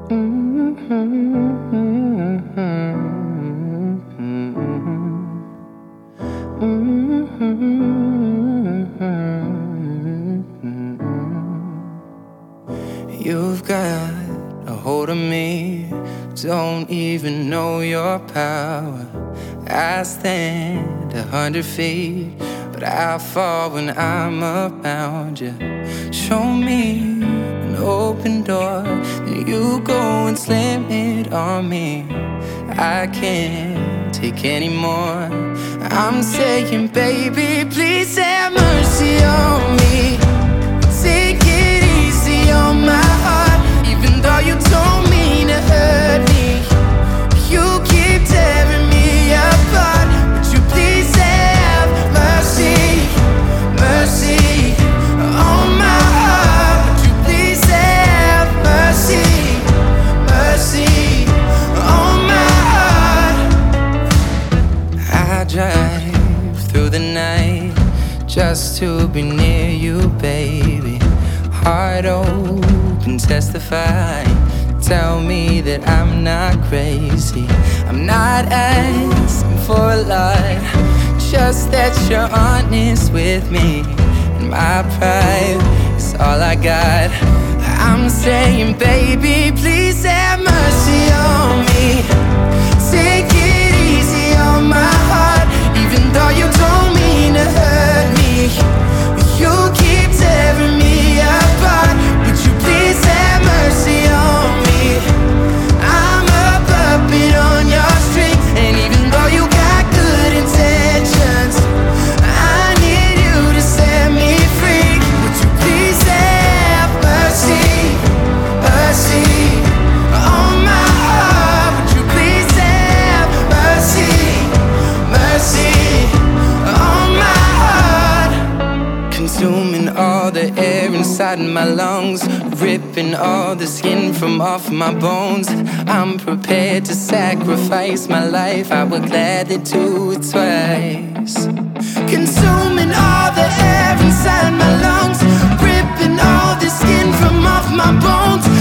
You've got a hold of me, don't even know your power. I stand 100 feet, but I fall when I'm around you. Show me an open door, then you go and slam it on me. I can't take any more. I'm saying, baby, please have mercy on me. Take it easy on my heart, even though you don't mean to hurt me. You keep tearing me apart. Would you please have mercy, mercy on my heart? Would you please have mercy, mercy on my heart? I drive through the night just to be near you, baby. Heart open, testify. Tell me that I'm not crazy. I'm not asking for a lot, just that you're honest with me. And my pride is all I got. I'm saying, baby, please have mercy on me. Take it easy on my heart, even though you don't mean to hurt me. You keep tearing me apart. Would you please have mercy on me? I'm a puppet on your string, and even though you got good intentions, I need you to set me free. Would you please have mercy, mercy on my heart? Would you please have mercy, mercy on my heart? Consuming all the air inside my lungs, ripping all the skin from off my bones. I'm prepared to sacrifice my life, I would gladly do it twice. Consuming all the air inside my lungs, ripping all the skin from off my bones.